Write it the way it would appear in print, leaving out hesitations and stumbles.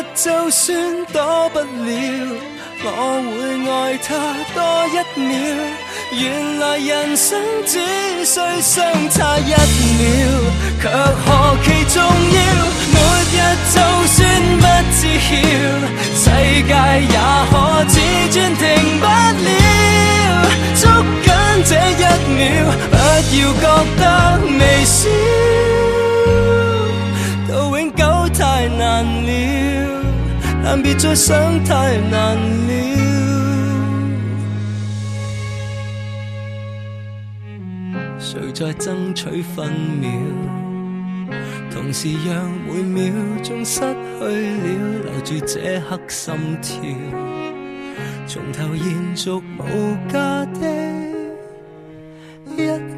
就算躲不了，我會愛他多一秒。原來人生只需相差一秒，卻何其重要。末日就算不知曉，世界也可自轉停不了。捉緊這一秒，不要覺得微小，到永久太難了，但別再想太難了。誰在爭取分秒，同時讓每秒鐘失去了，留住這刻心跳，從頭延續無價的一